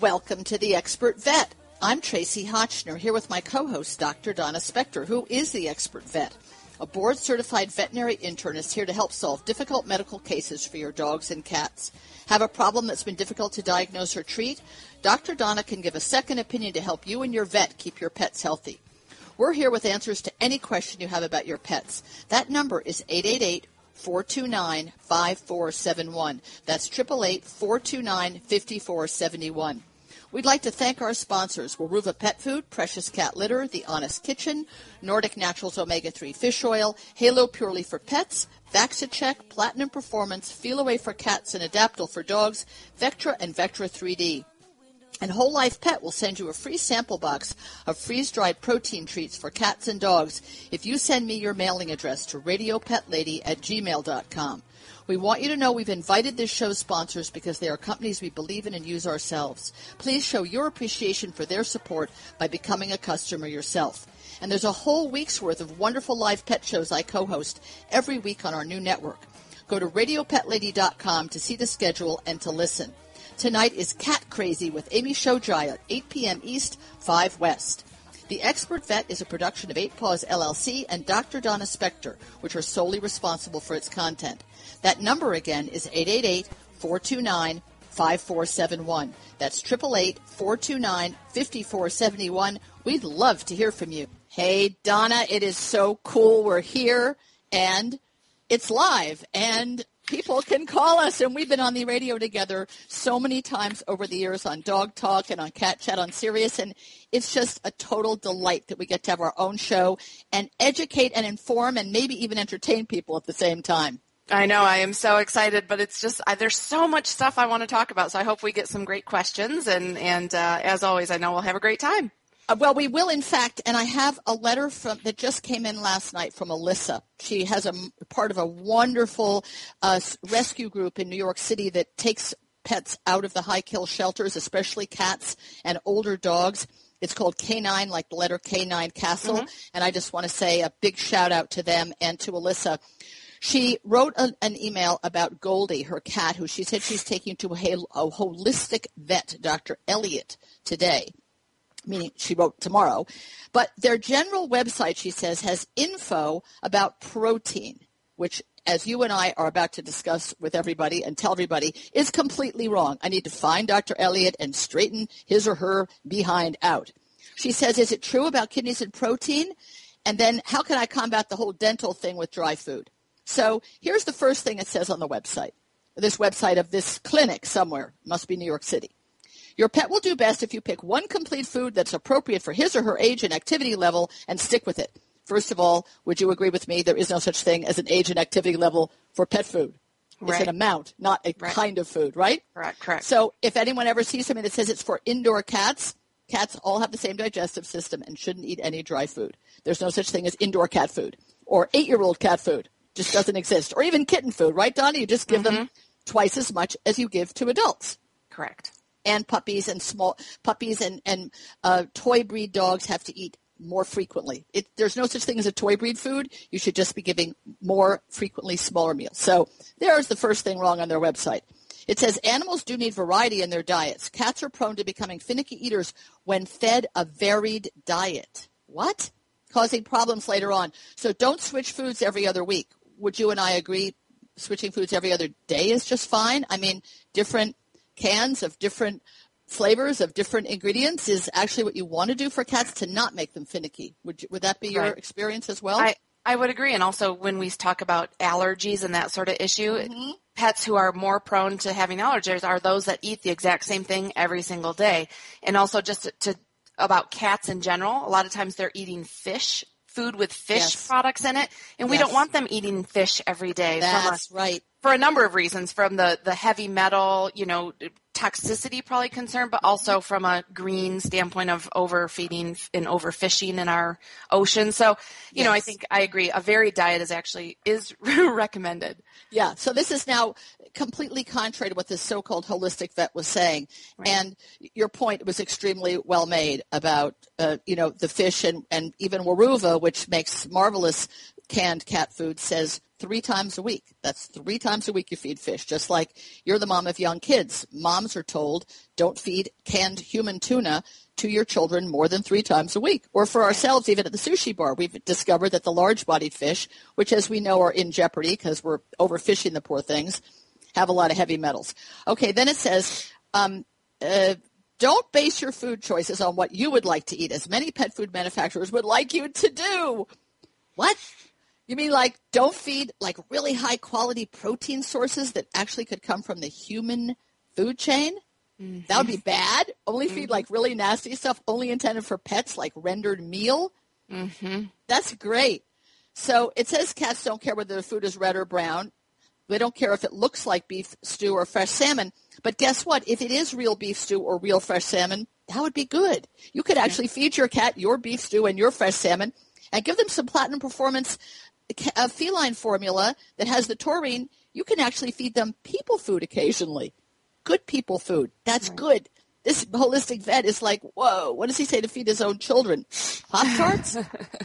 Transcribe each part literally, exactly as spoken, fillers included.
Welcome to The Expert Vet. I'm Tracy Hotchner, here with my co-host, Doctor Donna Spector, who is the Expert Vet, a board-certified veterinary internist here to help solve difficult medical cases for your dogs and cats. Have a problem that's been difficult to diagnose or treat? Doctor Donna can give a second opinion to help you and your vet keep your pets healthy. We're here with answers to any question you have about your pets. That number is eight eight eight, four two nine, five four seven one. That's eight eight eight, four two nine, five four seven one. We'd like to thank our sponsors, Weruva Pet Food, Precious Cat Litter, The Honest Kitchen, Nordic Naturals Omega three Fish Oil, Halo Purely for Pets, VaxiCheck, Platinum Performance, Feel Away for Cats, and Adaptil for Dogs, Vectra, and Vectra three D. And Whole Life Pet will send you a free sample box of freeze-dried protein treats for cats and dogs if you send me your mailing address to radiopetlady at gmail dot com. We want you to know we've invited this show's sponsors because they are companies we believe in and use ourselves. Please show your appreciation for their support by becoming a customer yourself. And there's a whole week's worth of wonderful live pet shows I co-host every week on our new network. Go to radio pet lady dot com to see the schedule and to listen. Tonight is Cat Crazy with Amy Shojai at eight p.m. East, five West. The Expert Vet is a production of Eight Paws L L C and Doctor Donna Spector, which are solely responsible for its content. That number again is eight eight eight, four two nine, five four seven one. That's eight eight eight, four two nine, five four seven one. We'd love to hear from you. Hey, Donna, it is so cool. We're here, and it's live, and people can call us, and we've been on the radio together so many times over the years on Dog Talk and on Cat Chat on Sirius, and it's just a total delight that we get to have our own show and educate and inform and maybe even entertain people at the same time. I know. I am so excited, but it's just I, there's so much stuff I want to talk about, so I hope we get some great questions, and, and uh, as always, I know we'll have a great time. Uh, well, we will, in fact, and I have a letter from that just came in last night from Alyssa. She has a part of a wonderful uh, rescue group in New York City that takes pets out of the high kill shelters, especially cats and older dogs. It's called K nine, like the letter K nine Castle, mm-hmm. and I just want to say a big shout out to them and to Alyssa. She wrote a, an email about Goldie, her cat, who she said she's taking to a, a holistic vet, Doctor Elliott, today. Meaning she wrote tomorrow. But their general website, she says, has info about protein, which, as you and I are about to discuss with everybody and tell everybody, is completely wrong. I need to find Doctor Elliott and straighten his or her behind out. She says, is it true about kidneys and protein? And then how can I combat the whole dental thing with dry food? So here's the first thing it says on the website, this website of this clinic somewhere, must be New York City. Your pet will do best if you pick one complete food that's appropriate for his or her age and activity level and stick with it. First of all, would you agree with me there is no such thing as an age and activity level for pet food? Right. It's an amount, not a right. kind of food, right? Right, correct. So if anyone ever sees something that says it's for indoor cats, cats all have the same digestive system and shouldn't eat any dry food. There's no such thing as indoor cat food or eight-year-old cat food. Just doesn't exist. Or even kitten food, right, Donna? You just give mm-hmm. them twice as much as you give to adults. Correct. And puppies and small puppies and, and uh, toy breed dogs have to eat more frequently. It, there's no such thing as a toy breed food. You should just be giving more frequently smaller meals. So there's the first thing wrong on their website. It says animals do need variety in their diets. Cats are prone to becoming finicky eaters when fed a varied diet. What? Causing problems later on. So don't switch foods every other week. Would you and I agree switching foods every other day is just fine? I mean, different cans of different flavors of different ingredients is actually what you want to do for cats to not make them finicky. Would you, would that be your right. experience as well? I, I would agree. And also when we talk about allergies and that sort of issue, mm-hmm. pets who are more prone to having allergies are those that eat the exact same thing every single day. And also just to, to about cats in general, a lot of times they're eating fish, food with fish yes. products in it, and we yes. don't want them eating fish every day. That's from a, right. For a number of reasons, from the, the heavy metal, you know, toxicity probably concern, but also from a green standpoint of overfeeding and overfishing in our ocean. So, you yes. know, I think I agree. A varied diet is actually is recommended. Yeah. So this is now completely contrary to what this so-called holistic vet was saying. Right. And your point was extremely well made about, uh, you know, the fish and, and even Weruva, which makes marvelous canned cat food, says three times a week. That's three times a week you feed fish, just like you're the mom of young kids. Moms are told don't feed canned human tuna to your children more than three times a week. Or for ourselves, even at the sushi bar, we've discovered that the large-bodied fish, which as we know are in jeopardy because we're overfishing the poor things, have a lot of heavy metals. Okay, then it says, um, uh, don't base your food choices on what you would like to eat, as many pet food manufacturers would like you to do. What? You mean like don't feed like really high-quality protein sources that actually could come from the human food chain? Mm-hmm. That would be bad. Only feed mm-hmm. like really nasty stuff, only intended for pets, like rendered meal. Mm-hmm. That's great. So it says cats don't care whether the food is red or brown. They don't care if it looks like beef stew or fresh salmon. But guess what? If it is real beef stew or real fresh salmon, that would be good. You could actually feed your cat your beef stew and your fresh salmon and give them some Platinum Performance uh, feline formula that has the taurine. You can actually feed them people food occasionally. Good people food. That's right. Good. This holistic vet is like, whoa, what does he say to feed his own children? Pop-Tarts?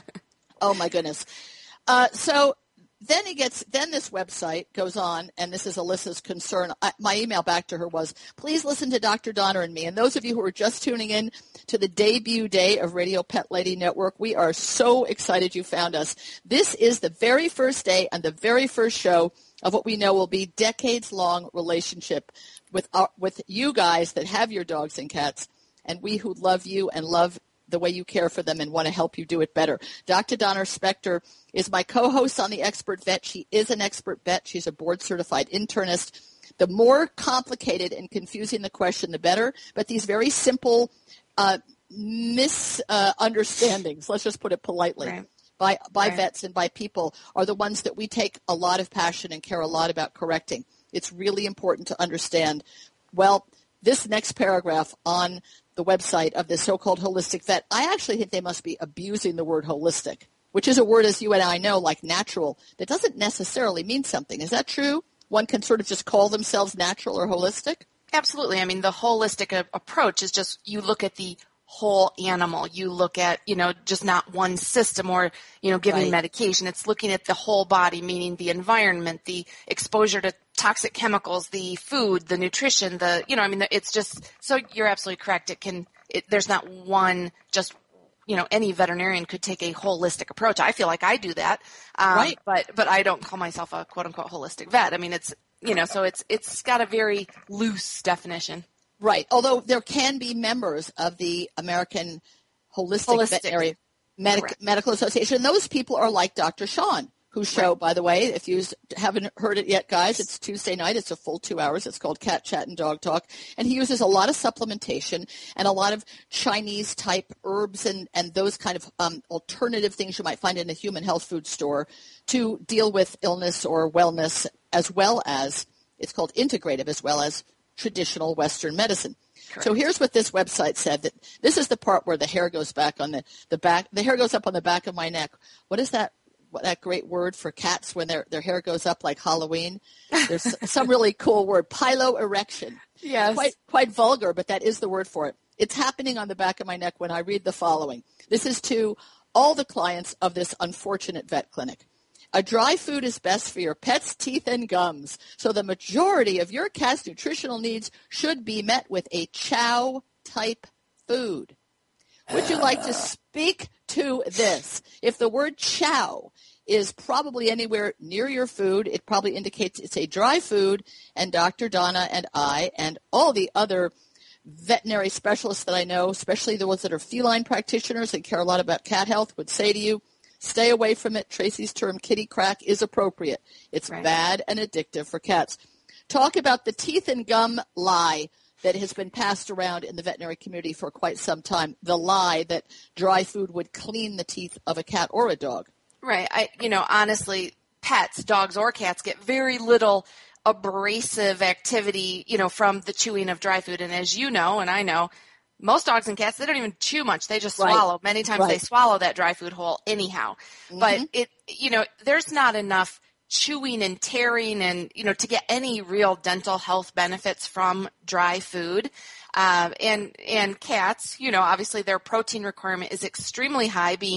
Oh, my goodness. Uh, so then he gets, then this website goes on, and this is Alyssa's concern. I, my email back to her was, please listen to Doctor Donna and me. And those of you who are just tuning in to the debut day of Radio Pet Lady Network, we are so excited you found us. This is the very first day and the very first show of what we know will be decades-long relationship with our, with you guys that have your dogs and cats, and we who love you and love the way you care for them and want to help you do it better. Doctor Donna Spector is my co-host on The Expert Vet. She is an expert vet. She's a board-certified internist. The more complicated and confusing the question, the better. But these very simple uh, misunderstandings, uh, let's just put it politely, right. by, by right. vets and by people are the ones that we take a lot of passion and care a lot about correcting. It's really important to understand, well, this next paragraph on the website of this so-called holistic vet, I actually think they must be abusing the word holistic, which is a word, as you and I know, like natural, that doesn't necessarily mean something. Is that true? One can sort of just call themselves natural or holistic? Absolutely. I mean, the holistic a- approach is just you look at the whole animal. You look at, you know, just not one system or, you know, giving right. medication. It's looking at the whole body, meaning the environment, the exposure to toxic chemicals, the food, the nutrition, the, you know, I mean, it's just, so you're absolutely correct. It can, it, there's not one, just, you know, any veterinarian could take a holistic approach. I feel like I do that. Um, right. But, but I don't call myself a quote unquote holistic vet. I mean, it's, you know, so it's, it's got a very loose definition. Right. Although there can be members of the American Holistic, Holistic. Veterinary Medic- Medical Association. Those people are like Doctor Sean, whose show, right. by the way, if you haven't heard it yet, guys, it's Tuesday night. It's a full two hours. It's called Cat Chat and Dog Talk. And he uses a lot of supplementation and a lot of Chinese-type herbs and, and those kind of um, alternative things you might find in a human health food store to deal with illness or wellness, as well as, it's called integrative, as well as traditional Western medicine. Correct. So here's what this website said. That this is the part where the hair goes back on the, the back. The hair goes up on the back of my neck. What is that? What, that great word for cats when their their hair goes up like Halloween? There's some really cool word, piloerection. Yes. Quite quite vulgar, but that is the word for it. It's happening on the back of my neck when I read the following. This is to all the clients of this unfortunate vet clinic. A dry food is best for your pet's teeth and gums, so the majority of your cat's nutritional needs should be met with a chow-type food. Would you like to speak to this? If the word chow is probably anywhere near your food, it probably indicates it's a dry food, and Doctor Donna and I and all the other veterinary specialists that I know, especially the ones that are feline practitioners and care a lot about cat health, would say to you, stay away from it. Tracy's term, kitty crack, is appropriate. It's right. bad and addictive for cats. Talk about the teeth and gum lie that has been passed around in the veterinary community for quite some time. The lie that dry food would clean the teeth of a cat or a dog. Right. I, you know, honestly, pets, dogs or cats, get very little abrasive activity, you know, from the chewing of dry food. And as you know, and I know, most dogs and cats, they don't even chew much. They just swallow. Right. Many times right. they swallow that dry food whole anyhow. Mm-hmm. But it, you know, there's not enough chewing and tearing and, you know, to get any real dental health benefits from dry food. Uh, and, and cats, you know, obviously their protein requirement is extremely high, being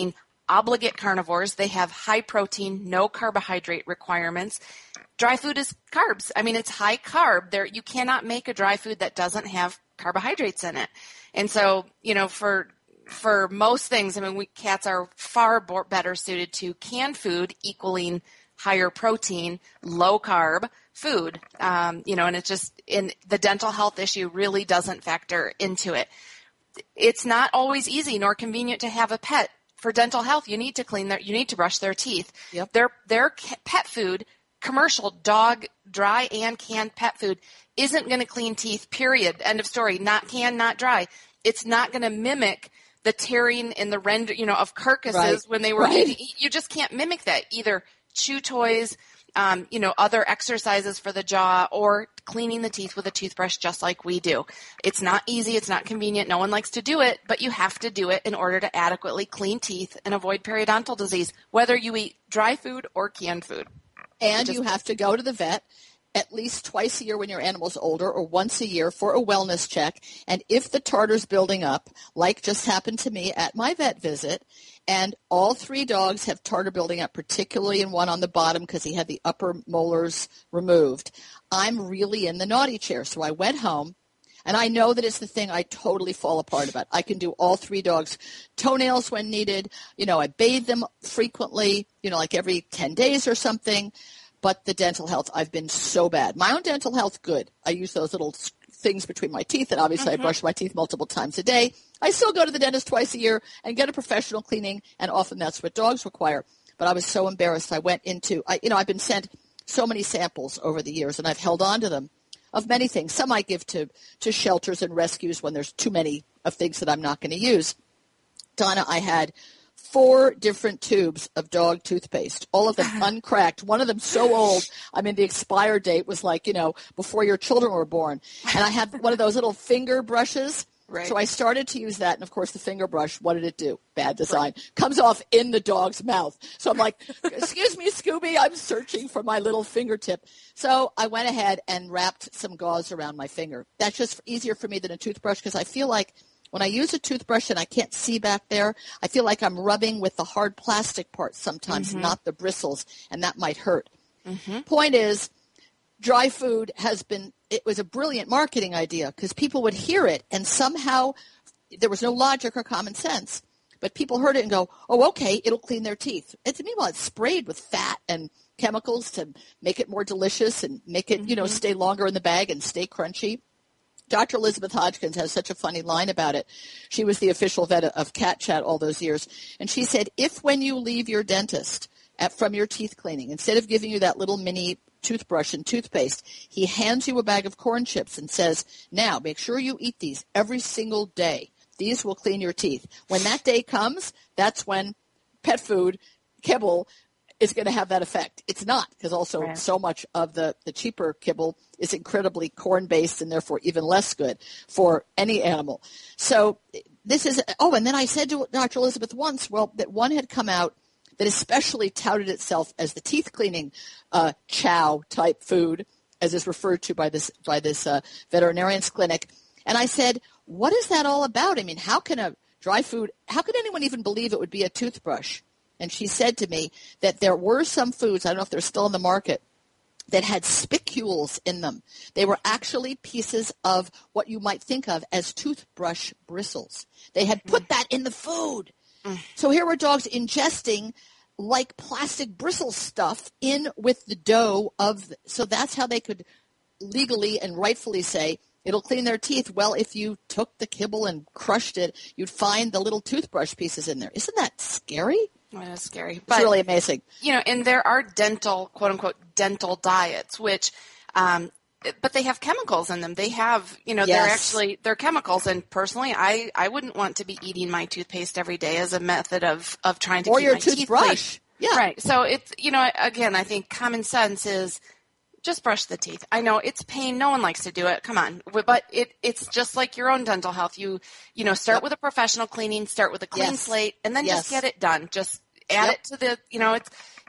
obligate carnivores. They have high protein, no carbohydrate requirements. Dry food is carbs. I mean, it's high carb. There, you cannot make a dry food that doesn't have carbohydrates in it. And so, you know, for for most things, I mean, we cats are far better suited to canned food equaling higher protein, low carb food. Um, you know, and it's just in the dental health issue really doesn't factor into it. It's not always easy nor convenient to have a pet. For dental health, you need to clean their, you need to brush their teeth. Yep. Their their pet food, commercial dog dry and canned pet food, isn't going to clean teeth. Period. End of story. Not canned, not dry. It's not going to mimic the tearing in the render, you know, of carcasses right. when they were right. eating. You just can't mimic that. Either chew toys, um, you know, other exercises for the jaw, or cleaning the teeth with a toothbrush just like we do. It's not easy. It's not convenient. No one likes to do it, but you have to do it in order to adequately clean teeth and avoid periodontal disease, whether you eat dry food or canned food. And just, you have to go to the vet at least twice a year when your animal's older, or once a year for a wellness check. And if the tartar's building up, like just happened to me at my vet visit, and all three dogs have tartar building up, particularly in one on the bottom because he had the upper molars removed, I'm really in the naughty chair. So I went home, and I know that it's the thing I totally fall apart about. I can do all three dogs' toenails when needed. You know, I bathe them frequently, you know, like every ten days or something. But the dental health, I've been so bad. My own dental health, good. I use those little things between my teeth, and obviously mm-hmm. I brush my teeth multiple times a day. I still go to the dentist twice a year and get a professional cleaning, and often that's what dogs require. But I was so embarrassed. I went into, I, you know, I've been sent so many samples over the years, and I've held on to them of many things. Some I give to, to shelters and rescues when there's too many of things that I'm not going to use. Donna, I had four different tubes of dog toothpaste, all of them uncracked. One of them so old, I mean, the expire date was like, you know, before your children were born. And I had one of those little finger brushes. Right. So I started to use that. And, of course, the finger brush, what did it do? Bad design. Right. Comes off in the dog's mouth. So I'm like, excuse me, Scooby, I'm searching for my little fingertip. So I went ahead and wrapped some gauze around my finger. That's just easier for me than a toothbrush because I feel like when I use a toothbrush and I can't see back there, I feel like I'm rubbing with the hard plastic part sometimes, mm-hmm. not the bristles, and that might hurt. Mm-hmm. Point is, dry food has been, it was a brilliant marketing idea because people would hear it and somehow there was no logic or common sense. But people heard it and go, oh, okay, it'll clean their teeth. It's, meanwhile, it's sprayed with fat and chemicals to make it more delicious and make it, mm-hmm. you know, stay longer in the bag and stay crunchy. Doctor Elizabeth Hodgkins has such a funny line about it. She was the official vet of Cat Chat all those years. And she said, if when you leave your dentist at, from your teeth cleaning, instead of giving you that little mini toothbrush and toothpaste, he hands you a bag of corn chips and says, now make sure you eat these every single day. These will clean your teeth. When that day comes, that's when pet food, kibble, is going to have that effect. It's not, because also right. so much of the, the cheaper kibble is incredibly corn-based and therefore even less good for any animal. So this is, oh, and then I said to Doctor Elizabeth once, well, that one had come out that especially touted itself as the teeth cleaning uh, chow type food, as is referred to by this, by this uh, veterinarian's clinic. And I said, what is that all about? I mean, how can a dry food, how could anyone even believe it would be a toothbrush? And she said to me that there were some foods, I don't know if they're still in the market, that had spicules in them. They were actually pieces of what you might think of as toothbrush bristles. They had put that in the food. Mm. So here were dogs ingesting like plastic bristle stuff in with the dough of, the, so that's how they could legally and rightfully say, it'll clean their teeth. Well, if you took the kibble and crushed it, you'd find the little toothbrush pieces in there. Isn't that scary? Well, that's scary. It's but, really amazing. You know, and there are dental, quote unquote, dental diets, which, um, but they have chemicals in them. They have, you know, yes. they're actually, they're chemicals. And personally, I, I wouldn't want to be eating my toothpaste every day as a method of, of trying to or keep your my teeth toothbrush. clean. Yeah. Right. So it's, you know, again, I think common sense is just brush the teeth. I know it's pain. No one likes to do it. Come on. But it, it's just like your own dental health. You, you know, start yep. with a professional cleaning, start with a clean yes. slate, and then yes. just get it done. Just add yep. it to the, you know, it's,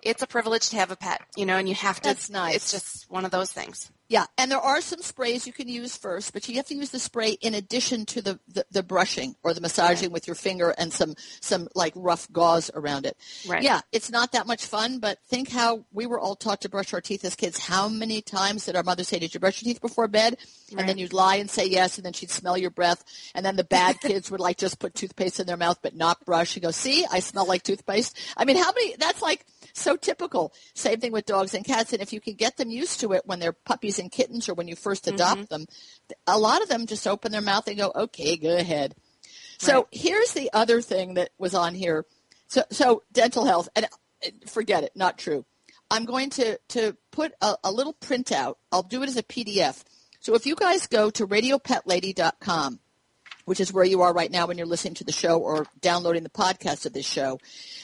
it's a privilege to have a pet, you know, and you have to. That's nice. It's just one of those things. Yeah, and there are some sprays you can use first, but you have to use the spray in addition to the, the, the brushing or the massaging right. with your finger and some, some like rough gauze around it. Right. Yeah, it's not that much fun, but think how we were all taught to brush our teeth as kids. How many times did our mother say, did you brush your teeth before bed? And right. then you'd lie and say yes, and then she'd smell your breath. And then the bad kids would like just put toothpaste in their mouth but not brush. You go, see, I smell like toothpaste. I mean, how many, that's like so typical. Same thing with dogs and cats. And if you can get them used to it when they're puppies and kittens or when you first adopt mm-hmm. them, a lot of them just open their mouth and go, okay, go ahead. So right. here's the other thing that was on here. So, so dental health, and forget it, not true. I'm going to, to put a, a little printout. I'll do it as a P D F. So if you guys go to radio pet lady dot com, which is where you are right now when you're listening to the show or downloading the podcast of this show,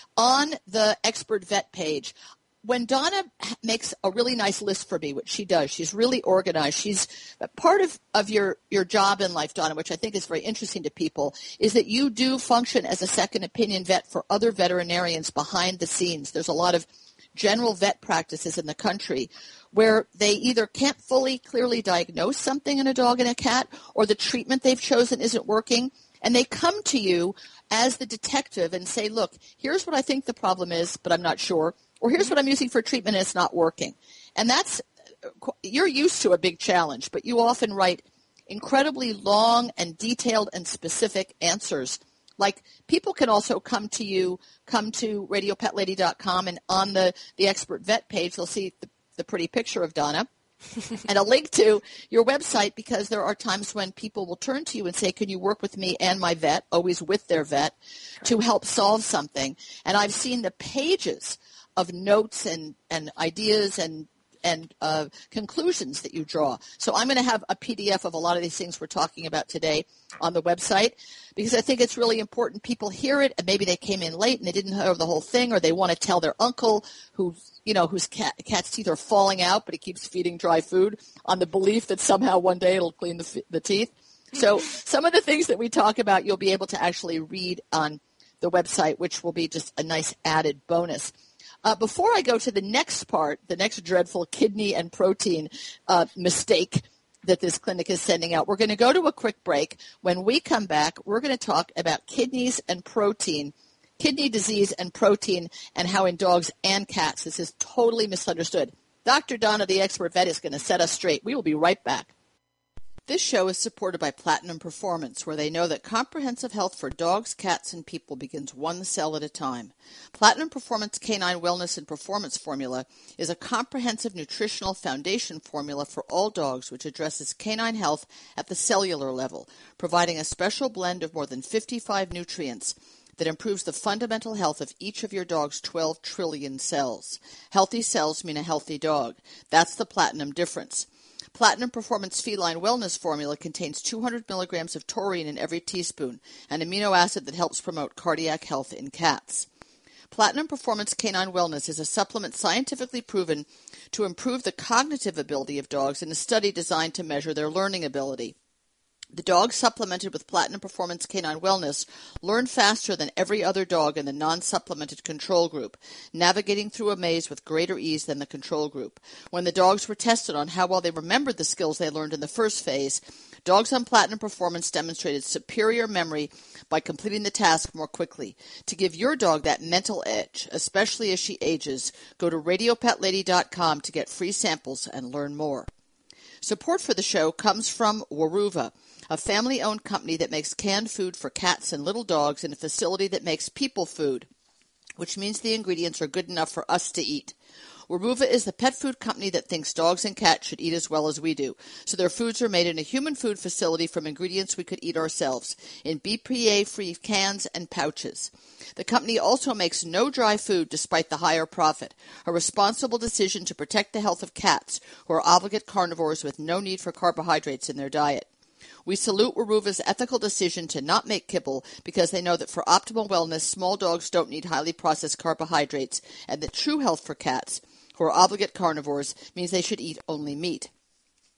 on the Expert Vet page, when Donna makes a really nice list for me, which she does, she's really organized. She's part of, of your, your job in life, Donna, which I think is very interesting to people, is that you do function as a second opinion vet for other veterinarians behind the scenes. There's a lot of general vet practices in the country where they either can't fully clearly diagnose something in a dog and a cat, or the treatment they've chosen isn't working, and they come to you as the detective and say, look, here's what I think the problem is, but I'm not sure. Or here's what I'm using for treatment and it's not working. And that's, you're used to a big challenge, but you often write incredibly long and detailed and specific answers. Like people can also come to you, come to radio pet lady dot com, and on the, the Expert Vet page, they'll see the, the pretty picture of Donna and a link to your website, because there are times when people will turn to you and say, can you work with me and my vet, always with their vet, to help solve something. And I've seen the pages of notes and, and ideas and and uh, conclusions that you draw. So I'm going to have a P D F of a lot of these things we're talking about today on the website, because I think it's really important people hear it, and maybe they came in late and they didn't know the whole thing, or they want to tell their uncle who, you know, whose cat, cat's teeth are falling out, but he keeps feeding dry food on the belief that somehow one day it'll clean the, the teeth. So some of the things that we talk about, you'll be able to actually read on the website, which will be just a nice added bonus. Uh, before I go to the next part, the next dreadful kidney and protein uh, mistake that this clinic is sending out, we're going to go to a quick break. When we come back, we're going to talk about kidneys and protein, kidney disease and protein, and how in dogs and cats this is totally misunderstood. Doctor Donna, the Expert Vet, is going to set us straight. We will be right back. This show is supported by Platinum Performance, where they know that comprehensive health for dogs, cats, and people begins one cell at a time. Platinum Performance Canine Wellness and Performance Formula is a comprehensive nutritional foundation formula for all dogs, which addresses canine health at the cellular level, providing a special blend of more than fifty-five nutrients that improves the fundamental health of each of your dog's twelve trillion cells. Healthy cells mean a healthy dog. That's the Platinum difference. Platinum Performance Feline Wellness Formula contains two hundred milligrams of taurine in every teaspoon, an amino acid that helps promote cardiac health in cats. Platinum Performance Canine Wellness is a supplement scientifically proven to improve the cognitive ability of dogs in a study designed to measure their learning ability. The dogs supplemented with Platinum Performance Canine Wellness learn faster than every other dog in the non-supplemented control group, navigating through a maze with greater ease than the control group. When the dogs were tested on how well they remembered the skills they learned in the first phase, dogs on Platinum Performance demonstrated superior memory by completing the task more quickly. To give your dog that mental edge, especially as she ages, go to radio pet lady dot com to get free samples and learn more. Support for the show comes from Weruva, a family-owned company that makes canned food for cats and little dogs in a facility that makes people food, which means the ingredients are good enough for us to eat. Weruva is the pet food company that thinks dogs and cats should eat as well as we do, so their foods are made in a human food facility from ingredients we could eat ourselves, in B P A-free cans and pouches. The company also makes no dry food despite the higher profit, a responsible decision to protect the health of cats, who are obligate carnivores with no need for carbohydrates in their diet. We salute Weruva's ethical decision to not make kibble, because they know that for optimal wellness, small dogs don't need highly processed carbohydrates, and that true health for cats, who are obligate carnivores, means they should eat only meat.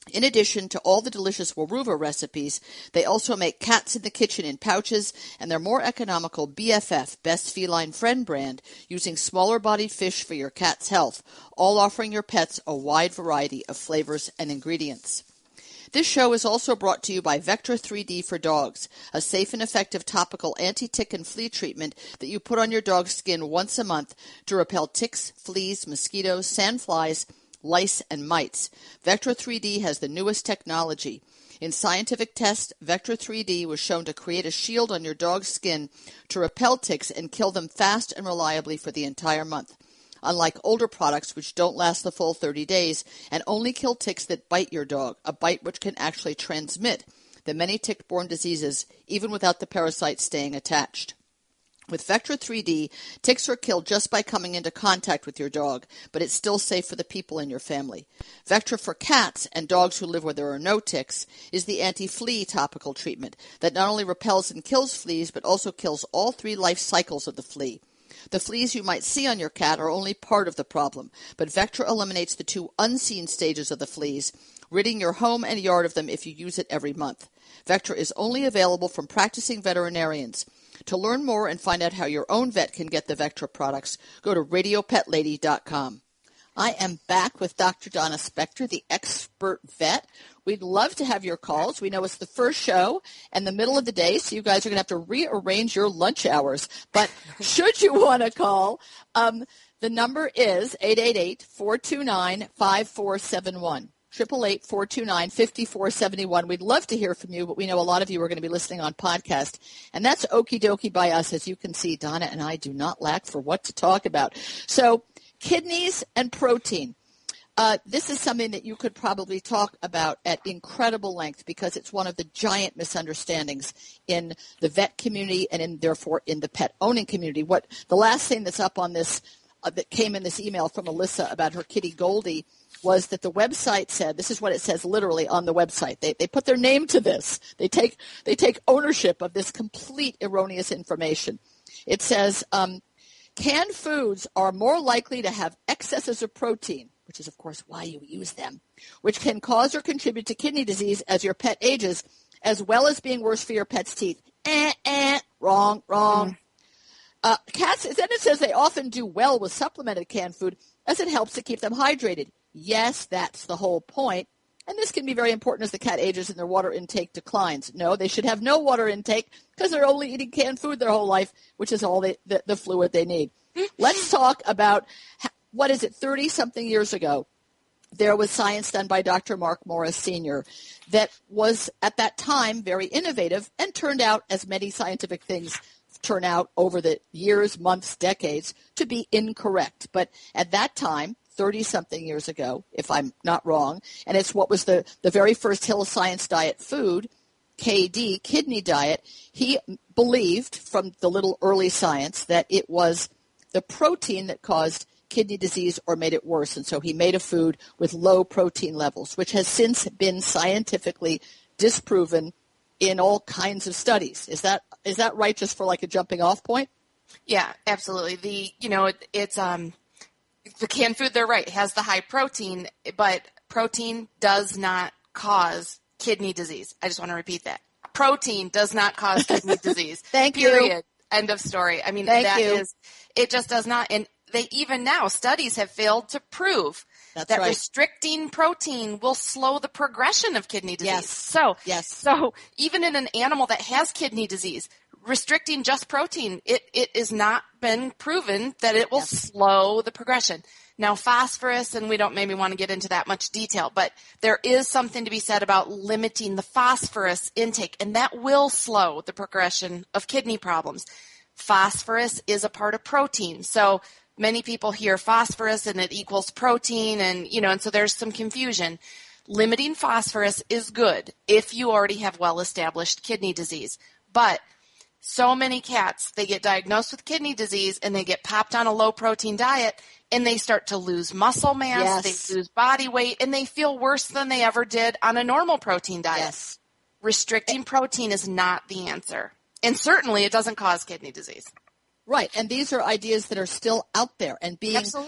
In addition to all the delicious Weruva recipes, they also make Cats in the Kitchen in pouches and their more economical B F F, Best Feline Friend brand, using smaller-bodied fish for your cat's health, all offering your pets a wide variety of flavors and ingredients. This show is also brought to you by Vectra three D for Dogs, a safe and effective topical anti-tick and flea treatment that you put on your dog's skin once a month to repel ticks, fleas, mosquitoes, sandflies, lice, and mites. Vectra three D has the newest technology. In scientific tests, Vectra three D was shown to create a shield on your dog's skin to repel ticks and kill them fast and reliably for the entire month. Unlike older products which don't last the full thirty days and only kill ticks that bite your dog, a bite which can actually transmit the many tick-borne diseases even without the parasite staying attached. With Vectra three D, ticks are killed just by coming into contact with your dog, but it's still safe for the people in your family. Vectra for cats and dogs who live where there are no ticks is the anti-flea topical treatment that not only repels and kills fleas, but also kills all three life cycles of the flea. The fleas you might see on your cat are only part of the problem, but Vectra eliminates the two unseen stages of the fleas, ridding your home and yard of them if you use it every month. Vectra is only available from practicing veterinarians. To learn more and find out how your own vet can get the Vectra products, go to radio pet lady dot com. I am back with Doctor Donna Spector, the expert vet. We'd love to have your calls. We know it's the first show and the middle of the day, so you guys are going to have to rearrange your lunch hours. But should you want to call, um, the number is eight eight eight, four two nine, five four seven one. eight eight eight, four two nine, five four seven one. We'd love to hear from you, but we know a lot of you are going to be listening on podcast. And that's okie dokie by us. As you can see, Donna and I do not lack for what to talk about. So kidneys and protein. Uh, this is something that you could probably talk about at incredible length because it's one of the giant misunderstandings in the vet community and in therefore in the pet owning community. What the last thing that's up on this uh, that came in this email from Alyssa about her kitty Goldie was that the website said, this is what it says literally on the website. They they put their name to this. They take they take ownership of this complete erroneous information. It says um, canned foods are more likely to have excesses of protein, which is, of course, why you use them, which can cause or contribute to kidney disease as your pet ages, as well as being worse for your pet's teeth. Eh, eh, wrong, wrong. Mm. Uh, cats, then it says they often do well with supplemented canned food as it helps to keep them hydrated. Yes, that's the whole point. And this can be very important as the cat ages and their water intake declines. No, they should have no water intake because they're only eating canned food their whole life, which is all they, the, the fluid they need. Let's talk about, what is it, thirty-something years ago, there was science done by Doctor Mark Morris Senior that was, at that time, very innovative and turned out, as many scientific things turn out over the years, months, decades, to be incorrect. But at that time, thirty-something years ago, if I'm not wrong, and it's what was the, the very first Hill of Science diet food, K D, kidney diet, he believed from the little early science that it was the protein that caused kidney disease or made it worse. And so he made a food with low protein levels, which has since been scientifically disproven in all kinds of studies. Is that is that right, just for like a jumping off point? Yeah, absolutely. The you know it, it's um the canned food, they're right, it has the high protein, but protein does not cause kidney disease. I just want to repeat that. Protein does not cause kidney disease. Thank period. you. End of story. I mean, Thank that you. is, it just does not, and they even now, studies have failed to prove That's that right. restricting protein will slow the progression of kidney disease. Yes. So, Yes. so even in an animal that has kidney disease, restricting just protein, it, it has not been proven that it will Yes. slow the progression. Now, phosphorus, and we don't maybe want to get into that much detail, but there is something to be said about limiting the phosphorus intake, and that will slow the progression of kidney problems. Phosphorus is a part of protein. So many people hear phosphorus and it equals protein, and, you know, and so there's some confusion. Limiting phosphorus is good if you already have well-established kidney disease. But so many cats, they get diagnosed with kidney disease and they get popped on a low-protein diet and they start to lose muscle mass, Yes. they lose body weight, and they feel worse than they ever did on a normal protein diet. Yes. Restricting protein is not the answer. And certainly it doesn't cause kidney disease. Right, and these are ideas that are still out there and being Absolutely.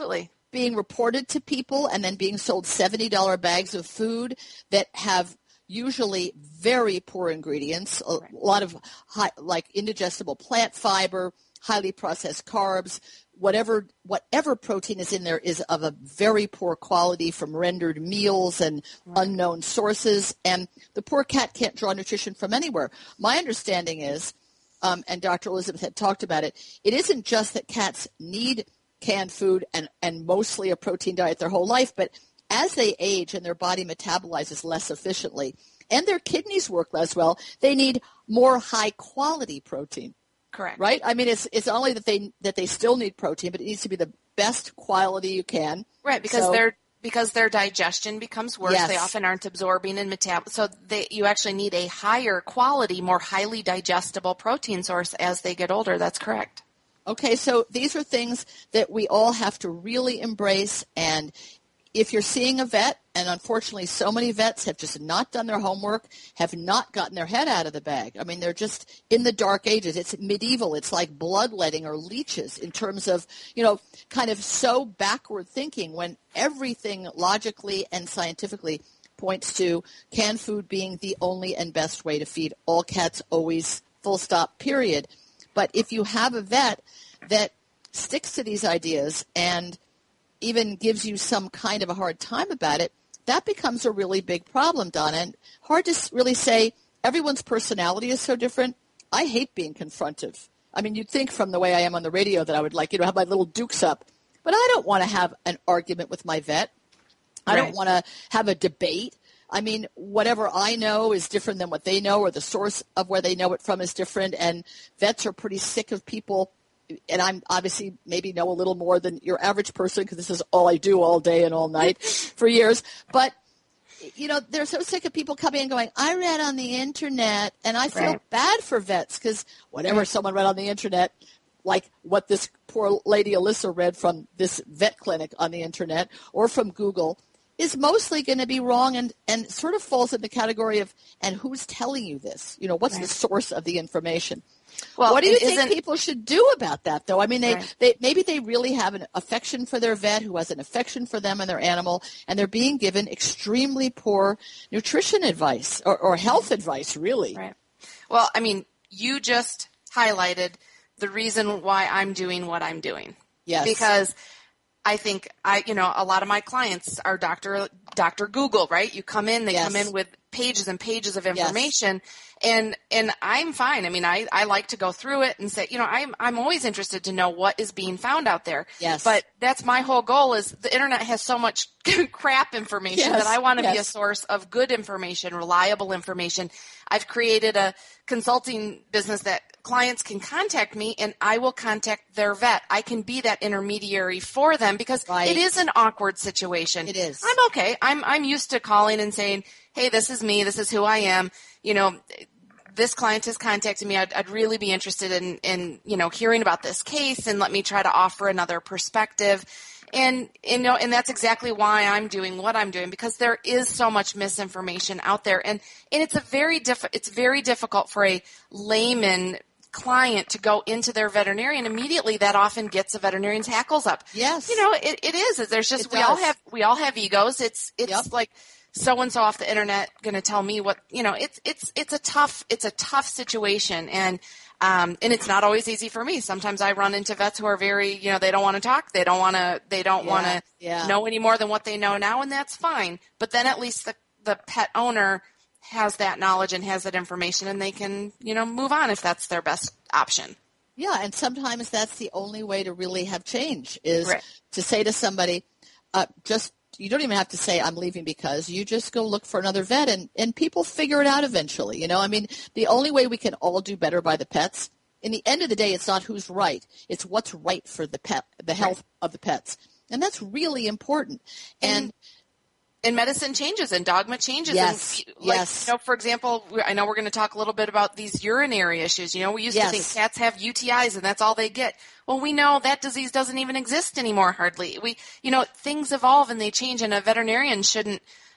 being reported to people and then being sold seventy dollars bags of food that have usually very poor ingredients, a Right. lot of high, like indigestible plant fiber, highly processed carbs, whatever whatever protein is in there is of a very poor quality from rendered meals and Right. unknown sources, and the poor cat can't draw nutrition from anywhere. My understanding is, um, and Doctor Elizabeth had talked about it, it isn't just that cats need canned food and, and mostly a protein diet their whole life, but as they age and their body metabolizes less efficiently and their kidneys work less well, they need more high-quality protein. Correct. Right? I mean, it's it's only that they that they still need protein, but it needs to be the best quality you can. Right, because So- their because their digestion becomes worse. Yes. They often aren't absorbing and metab. So they, you actually need a higher quality, more highly digestible protein source as they get older. That's correct. Okay, so these are things that we all have to really embrace. And if you're seeing a vet, and unfortunately so many vets have just not done their homework, have not gotten their head out of the bag. I mean, they're just in the dark ages. It's medieval. It's like bloodletting or leeches in terms of, you know, kind of so backward thinking when everything logically and scientifically points to canned food being the only and best way to feed all cats always, full stop, period. But if you have a vet that sticks to these ideas and even gives you some kind of a hard time about it, that becomes a really big problem, Donna. And hard to really say, everyone's personality is so different. I hate being confrontive. I mean, you'd think from the way I am on the radio that I would like, you know, have my little dukes up. But I don't want to have an argument with my vet. I Right. don't want to have a debate. I mean, whatever I know is different than what they know, or the source of where they know it from is different. And vets are pretty sick of people. And I'm obviously maybe know a little more than your average person because this is all I do all day and all night for years. But, you know, they're so sick of people coming and going, I read on the Internet, and I feel Right. bad for vets because whatever someone read on the Internet, like what this poor lady Alyssa read from this vet clinic on the Internet or from Google, is mostly going to be wrong and, and sort of falls in the category of, and who's telling you this? You know, what's Right. the source of the information? Well, what do you it think isn't- people should do about that, though? I mean, they, Right. they maybe they really have an affection for their vet who has an affection for them and their animal, and they're being given extremely poor nutrition advice or, or health advice, really. Right. Well, I mean, you just highlighted the reason why I'm doing what I'm doing. Yes. Because I think I, you know, a lot of my clients are Doctor Doctor Google, right? You come in, they Yes. come in with pages and pages of information, and and I'm fine. I mean, I, I like to go through it and say, you know, I'm I'm always interested to know what is being found out there. Yes. But that's my whole goal. Is the internet has so much crap information Yes, that I want to be a yes. source of good information, reliable information. I've created a consulting business that clients can contact me and I will contact their vet. I can be that intermediary for them because Right. it is an awkward situation. It is. I'm okay. I'm I'm used to calling and saying, "Hey, this is me. This is who I am. You know, this client has contacted me. I'd, I'd really be interested in in, you know, hearing about this case and let me try to offer another perspective." And, you know, and that's exactly why I'm doing what I'm doing, because there is so much misinformation out there. And, and it's a very diff- it's very difficult for a layman client to go into their veterinarian immediately. That often gets a veterinarian's hackles up. Yes. You know, it, it is. There's just, It we all does. have, we all have egos. It's, it's Yep. like so-and-so off the internet going to tell me what, you know, it's, it's, it's a tough, it's a tough situation. And, um, and it's not always easy for me. Sometimes I run into vets who are very, you know, they don't want to talk. They don't want to, they don't Yeah, want to yeah. know any more than what they know now. And that's fine. But then at least the, the pet owner has that knowledge and has that information and they can, you know, move on if that's their best option. Yeah, and sometimes that's the only way to really have change is Right. to say to somebody, uh, just you don't even have to say I'm leaving because you just go look for another vet and, and people figure it out eventually. You know, I mean, the only way we can all do better by the pets, in the end of the day, it's not who's right. It's what's right for the pet, the health Right. of the pets. And that's really important. And, And And medicine changes and dogma changes. Yes, And like, yes. you know, for example, we- I know we're going to talk a little bit about these urinary issues. You know, we used Yes. to think cats have U T Is and that's all they get. Well, we know that disease doesn't even exist anymore hardly. We, you know, things evolve and they change and a veterinarian shouldn't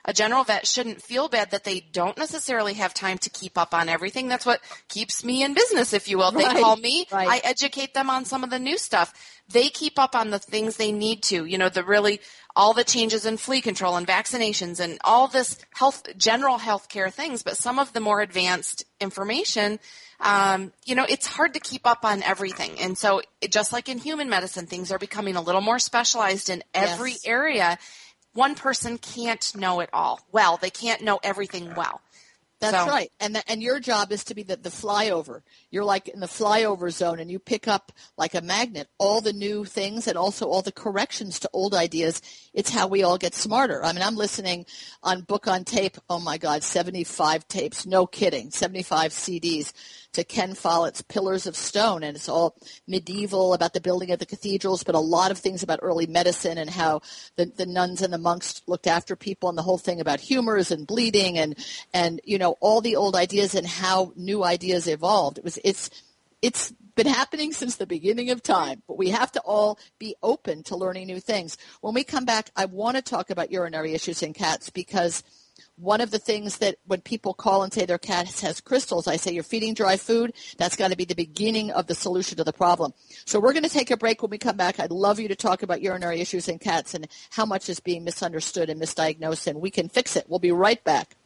a general vet shouldn't feel bad that they don't necessarily have time to keep up on everything. That's what keeps me in business, if you will. They Right, call me. right. I educate them on some of the new stuff. They keep up on the things they need to, you know, the really, all the changes in flea control and vaccinations and all this health, general health care things. But some of the more advanced information, um, you know, it's hard to keep up on everything. And so it, just like in human medicine, things are becoming a little more specialized in every Yes. area. One person can't know it all well. They can't know everything well. That's So- right. And the, and your job is to be the, the flyover. You're like in the flyover zone, and you pick up like a magnet all the new things and also all the corrections to old ideas. It's how we all get smarter. I mean, I'm listening on Book on Tape. Oh, my God, seventy-five tapes. No kidding. seventy-five C Ds to Ken Follett's Pillars of Stone. And it's all medieval about the building of the cathedrals, but a lot of things about early medicine and how the, the nuns and the monks looked after people, and the whole thing about humors and bleeding and, and, you know, all the old ideas and how new ideas evolved. It was, it's, it's been happening since the beginning of time, but we have to all be open to learning new things. When we come back, I want to talk about urinary issues in cats, because one of the things that when people call and say their cat has crystals, I say, you're feeding dry food. That's got to be the beginning of the solution to the problem. So we're going to take a break. When we come back, I'd love you to talk about urinary issues in cats and how much is being misunderstood and misdiagnosed, and we can fix it. We'll be right back.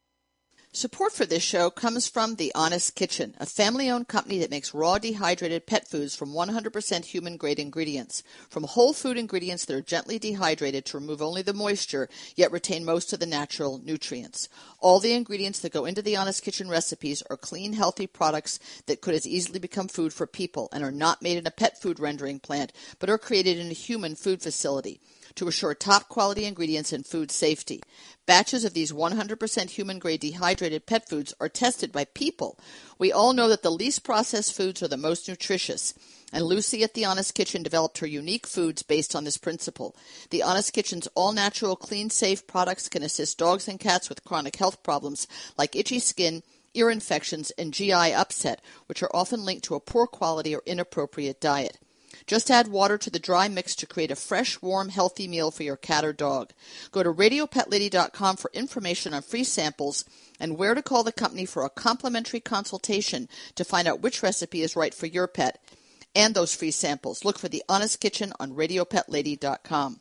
Support for this show comes from The Honest Kitchen, a family-owned company that makes raw dehydrated pet foods from one hundred percent human-grade ingredients. From whole food ingredients that are gently dehydrated to remove only the moisture, yet retain most of the natural nutrients. All the ingredients that go into The Honest Kitchen recipes are clean, healthy products that could as easily become food for people and are not made in a pet food rendering plant, but are created in a human food facility to assure top-quality ingredients and food safety. Batches of these one hundred percent human-grade dehydrated pet foods are tested by people. We all know that the least processed foods are the most nutritious, and Lucy at The Honest Kitchen developed her unique foods based on this principle. The Honest Kitchen's all-natural, clean, safe products can assist dogs and cats with chronic health problems like itchy skin, ear infections, and G I upset, which are often linked to a poor quality or inappropriate diet. Just add water to the dry mix to create a fresh, warm, healthy meal for your cat or dog. Go to radio pet lady dot com for information on free samples and where to call the company for a complimentary consultation to find out which recipe is right for your pet and those free samples. Look for The Honest Kitchen on radio pet lady dot com.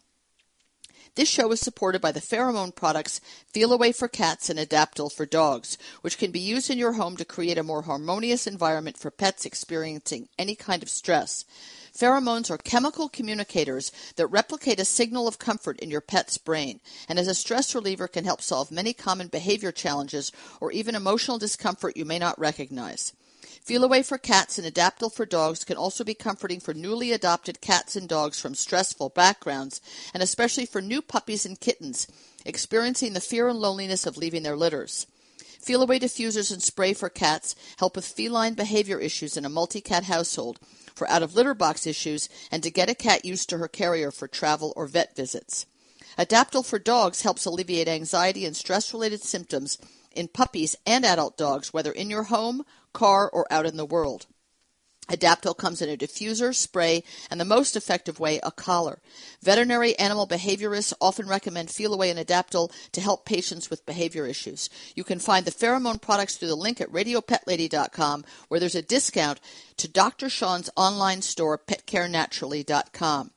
This show is supported by the pheromone products Feel Away for cats and Adaptil for dogs, which can be used in your home to create a more harmonious environment for pets experiencing any kind of stress. Pheromones are chemical communicators that replicate a signal of comfort in your pet's brain, and as a stress reliever can help solve many common behavior challenges or even emotional discomfort you may not recognize. Feel Away for cats and Adaptil for dogs can also be comforting for newly adopted cats and dogs from stressful backgrounds, and especially for new puppies and kittens experiencing the fear and loneliness of leaving their litters. Feel Away diffusers and spray for cats help with feline behavior issues in a multi-cat household, for out-of-litter box issues, and to get a cat used to her carrier for travel or vet visits. Adaptil for dogs helps alleviate anxiety and stress-related symptoms in puppies and adult dogs, whether in your home, car, or out in the world. Adaptil comes in a diffuser, spray, and the most effective way, a collar. Veterinary animal behaviorists often recommend Feel Away and Adaptil to help patients with behavior issues. You can find the pheromone products through the link at radio pet lady dot com, where there's a discount to Doctor Sean's online store, pet care naturally dot com.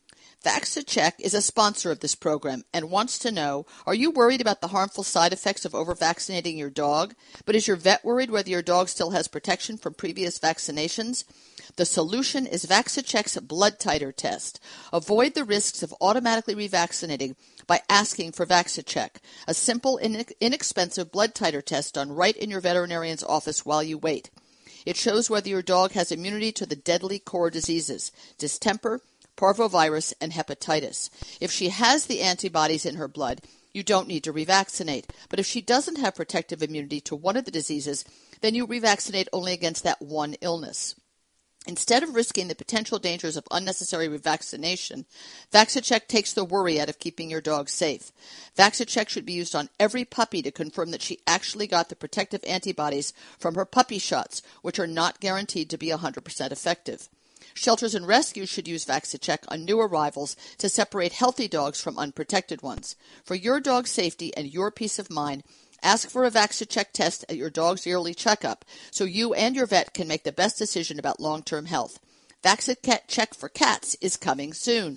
VaxiCheck is a sponsor of this program and wants to know, are you worried about the harmful side effects of over-vaccinating your dog? But is your vet worried whether your dog still has protection from previous vaccinations? The solution is VaxiCheck's blood titer test. Avoid the risks of automatically revaccinating by asking for VaxiCheck, a simple, inexpensive blood titer test done right in your veterinarian's office while you wait. It shows whether your dog has immunity to the deadly core diseases, distemper, parvovirus, and hepatitis. If she has the antibodies in her blood, you don't need to revaccinate. But if she doesn't have protective immunity to one of the diseases, then you revaccinate only against that one illness. Instead of risking the potential dangers of unnecessary revaccination, VaxiCheck takes the worry out of keeping your dog safe. VaxiCheck should be used on every puppy to confirm that she actually got the protective antibodies from her puppy shots, which are not guaranteed to be one hundred percent effective. Shelters and rescues should use VaxiCheck on new arrivals to separate healthy dogs from unprotected ones. For your dog's safety and your peace of mind, ask for a VaxiCheck test at your dog's yearly checkup so you and your vet can make the best decision about long-term health. VaxiCheck for cats is coming soon.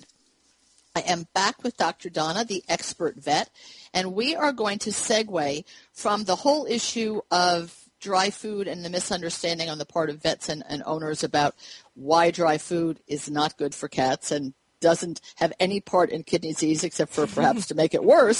I am back with Doctor Donna, the expert vet, and we are going to segue from the whole issue of dry food and the misunderstanding on the part of vets and, and owners about why dry food is not good for cats and doesn't have any part in kidney disease except for perhaps to make it worse.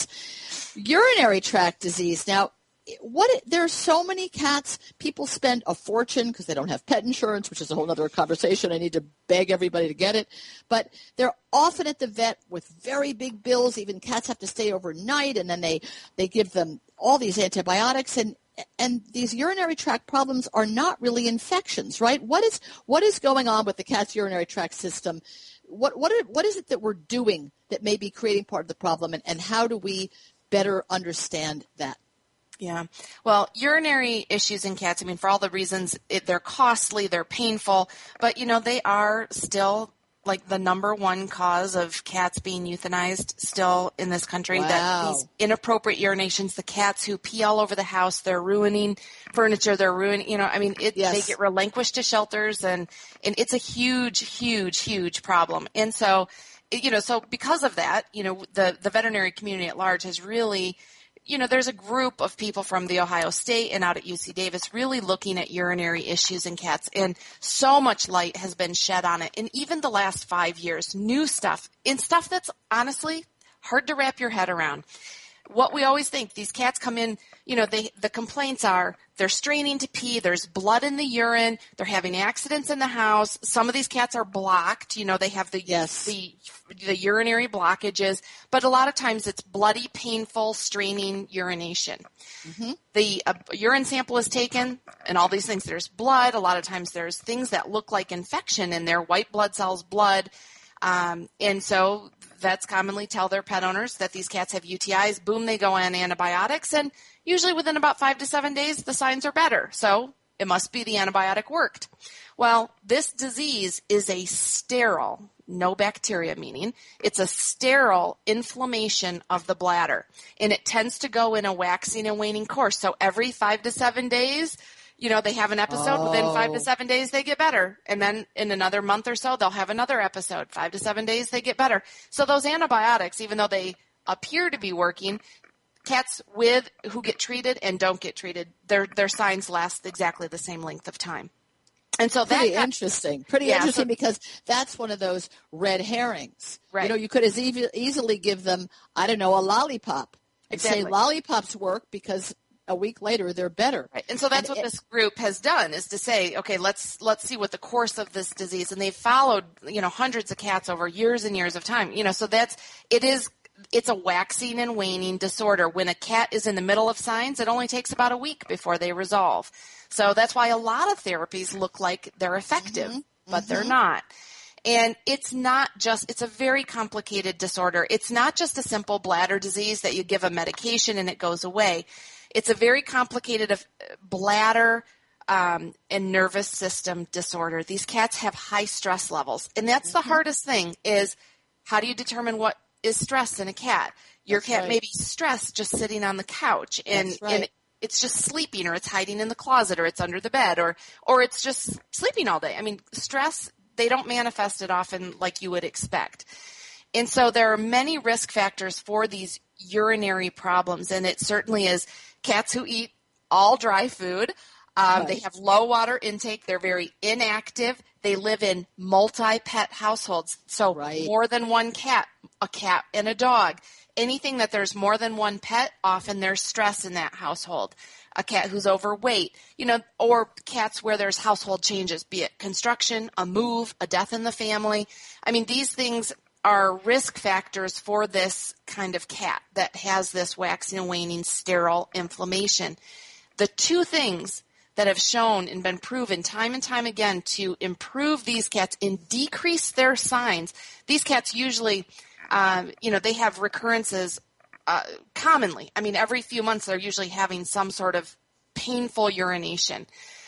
Urinary tract disease. Now, what there are so many cats. People spend a fortune because they don't have pet insurance, which is a whole other conversation. I need to beg everybody to get it. But they're often at the vet with very big bills. Even cats have to stay overnight, and then they, they give them all these antibiotics. And And these urinary tract problems are not really infections, right? What is what is going on with the cat's urinary tract system? What what are, what is it that we're doing that may be creating part of the problem, and, and how do we better understand that? Yeah. Well, urinary issues in cats, I mean, for all the reasons, it, they're costly, they're painful, but, you know, they are still like the number one cause of cats being euthanized still in this country. Wow. That these inappropriate urinations, the cats who pee all over the house, they're ruining furniture, they're ruining, you know, I mean, it, yes. they get relinquished to shelters, and, and it's a huge, huge, huge problem. And so, you know, so because of that, you know, the, the veterinary community at large has really, you know, there's a group of people from the Ohio State and out at U C Davis really looking at urinary issues in cats, and so much light has been shed on it. And even the last five years, new stuff, and stuff that's honestly hard to wrap your head around. What we always think, these cats come in, you know, they, the complaints are they're straining to pee, there's blood in the urine, they're having accidents in the house. Some of these cats are blocked, you know, they have the, yes. the, the urinary blockages, but a lot of times it's bloody, painful, straining urination. Mm-hmm. The uh, urine sample is taken and all these things, there's blood. A lot of times there's things that look like infection in there, white blood cells, blood. Um, and so vets commonly tell their pet owners that these cats have U T Is. Boom, they go on antibiotics, and usually within about five to seven days, the signs are better. So it must be the antibiotic worked. Well, this disease is a sterile, no bacteria meaning, it's a sterile inflammation of the bladder, and it tends to go in a waxing and waning course. So every five to seven days, you know, they have an episode. Oh. Within five to seven days, they get better. And then in another month or so, they'll have another episode. Five to seven days, they get better. So those antibiotics, even though they appear to be working, cats with who get treated and don't get treated, their their signs last exactly the same length of time. And so pretty that interesting, pretty yeah, interesting so, because that's one of those red herrings. Right. You know, you could as e- easily give them, I don't know, a lollipop and exactly. say lollipops work because a week later they're better. Right. And so that's and what it, this group has done, is to say, okay, let's let's see what the course of this disease, and they've followed, you know, hundreds of cats over years and years of time. You know, so that's it is it's a waxing and waning disorder. When a cat is in the middle of signs, it only takes about a week before they resolve. So that's why a lot of therapies look like they're effective, mm-hmm. but mm-hmm. they're not. And it's not just, it's a very complicated disorder. It's not just a simple bladder disease that you give a medication and it goes away. It's a very complicated bladder um, and nervous system disorder. These cats have high stress levels. And that's mm-hmm. the hardest thing, is how do you determine what is stress in a cat? Your that's cat right. may be stressed just sitting on the couch, and, right. and it's just sleeping, or it's hiding in the closet, or it's under the bed, or or it's just sleeping all day. I mean, stress, they don't manifest it often like you would expect. And so there are many risk factors for these urinary problems, and it certainly is cats who eat all dry food. Um, right. They have low water intake. They're very inactive. They live in multi-pet households, so right. more than one cat, a cat and a dog. Anything that there's more than one pet, often there's stress in that household. A cat who's overweight, you know, or cats where there's household changes, be it construction, a move, a death in the family. I mean, these things are risk factors for this kind of cat that has this waxing and waning sterile inflammation. The two things that have shown and been proven time and time again to improve these cats and decrease their signs, these cats usually, um, you know, they have recurrences uh, commonly. I mean, every few months they're usually having some sort of painful urination.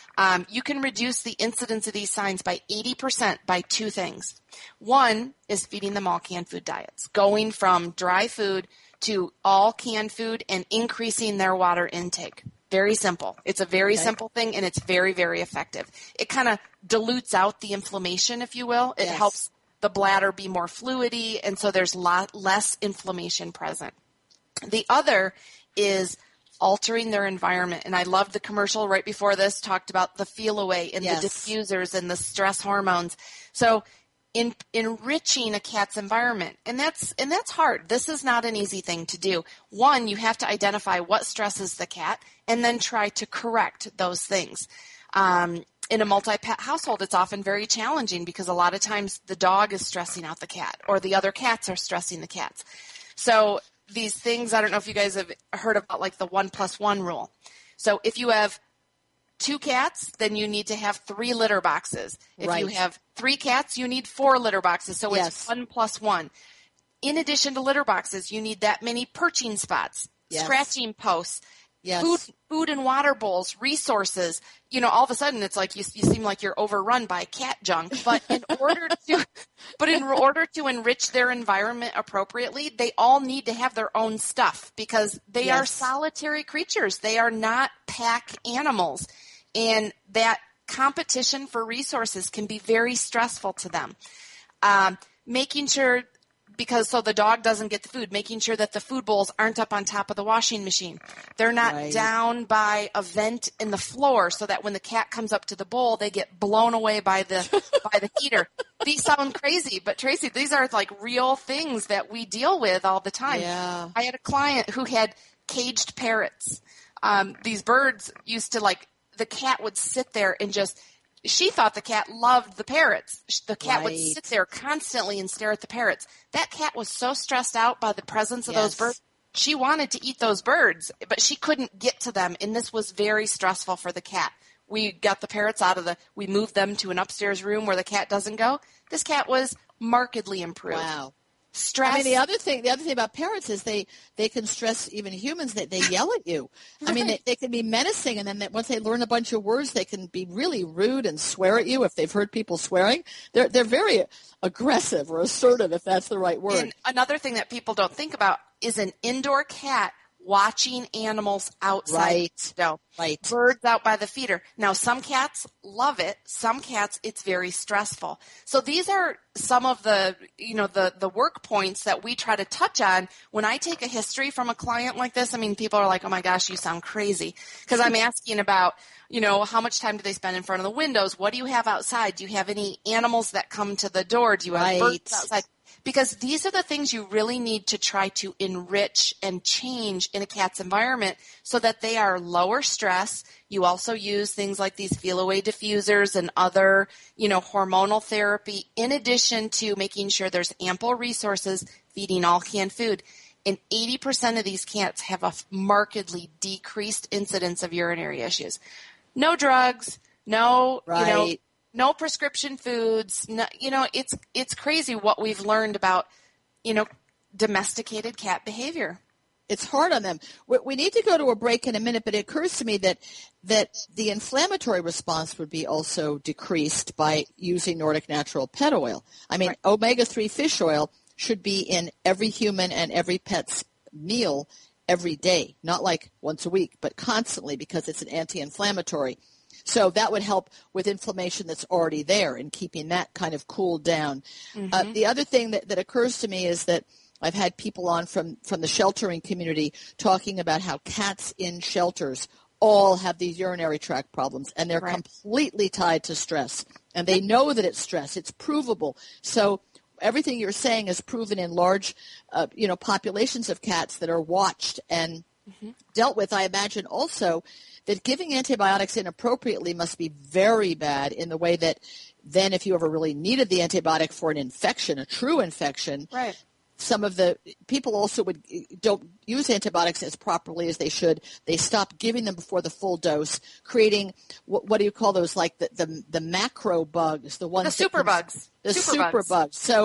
Um, you can reduce the incidence of these signs by eighty percent by two things. One is feeding them all canned food diets, going from dry food to all canned food and increasing their water intake. Very simple. It's a very okay. simple thing, and it's very, very effective. It kind of dilutes out the inflammation, if you will. It yes. helps the bladder be more fluidy, and so there's lot less inflammation present. The other is altering their environment, and I loved the commercial right before this, talked about the feel away and yes. the diffusers and the stress hormones. So in enriching a cat's environment, and that's and that's hard. This is not an easy thing to do. One, you have to identify what stresses the cat and then try to correct those things. Um, in a multi-pet household, it's often very challenging because a lot of times the dog is stressing out the cat or the other cats are stressing the cats. So these things, I don't know if you guys have heard about like the one plus one rule. So if you have two cats, then you need to have three litter boxes. If right. you have three cats, you need four litter boxes. So yes. it's one plus one. In addition to litter boxes, you need that many perching spots, yes. scratching posts, yes. food, food and water bowls, resources. You know, all of a sudden it's like you, you seem like you're overrun by cat junk. But in order to, but in order to enrich their environment appropriately, they all need to have their own stuff because they yes. are solitary creatures. They are not pack animals. And that competition for resources can be very stressful to them. Um, making sure, because so the dog doesn't get the food, making sure that the food bowls aren't up on top of the washing machine. They're not right. down by a vent in the floor so that when the cat comes up to the bowl, they get blown away by the by the heater. These sound crazy, but Tracy, these are like real things that we deal with all the time. Yeah. I had a client who had caged parrots. Um, these birds used to like, the cat would sit there and just, she thought the cat loved the parrots. The cat right. would sit there constantly and stare at the parrots. That cat was so stressed out by the presence of yes. those birds. She wanted to eat those birds, but she couldn't get to them, and this was very stressful for the cat. We got the parrots out of the, we moved them to an upstairs room where the cat doesn't go. This cat was markedly improved. Wow. Stress. I mean, the other thing, the other thing about parrots is they, they can stress even humans. They, they yell at you. Right. I mean, they, they can be menacing, and then they, once they learn a bunch of words, they can be really rude and swear at you if they've heard people swearing. They're they're very aggressive or assertive, if that's the right word. And another thing that people don't think about is an indoor cat watching animals outside. Right. No, right. Birds out by the feeder. Now, some cats love it. Some cats, it's very stressful. So these are some of the, you know, the, the work points that we try to touch on. When I take a history from a client like this, I mean, people are like, oh my gosh, you sound crazy. Because I'm asking about, you know, how much time do they spend in front of the windows? What do you have outside? Do you have any animals that come to the door? Do you have right. birds outside? Because these are the things you really need to try to enrich and change in a cat's environment so that they are lower stress. You also use things like these feel-away diffusers and other, you know, hormonal therapy, in addition to making sure there's ample resources, feeding all canned food. And eighty percent of these cats have a markedly decreased incidence of urinary issues. No drugs, no, right. you know, no prescription foods. No, you know, it's it's crazy what we've learned about, you know, domesticated cat behavior. It's hard on them. We, we need to go to a break in a minute, but it occurs to me that that the inflammatory response would be also decreased by using Nordic Natural pet oil. I mean, right. omega three fish oil should be in every human and every pet's meal every day, not like once a week, but constantly, because it's an anti-inflammatory. So that would help with inflammation that's already there and keeping that kind of cooled down. Mm-hmm. Uh, the other thing that, that occurs to me is that I've had people on from, from the sheltering community talking about how cats in shelters all have these urinary tract problems, and they're right. completely tied to stress. And they know that it's stress. It's provable. So everything you're saying is proven in large, uh, you know, populations of cats that are watched and mm-hmm. dealt with. I imagine also that giving antibiotics inappropriately must be very bad in the way that then if you ever really needed the antibiotic for an infection, a true infection, right. some of the people also would don't use antibiotics as properly as they should. They stop giving them before the full dose, creating what, what do you call those? Like the the, the macro bugs, the ones the super can, bugs, the super, super bugs. bugs. So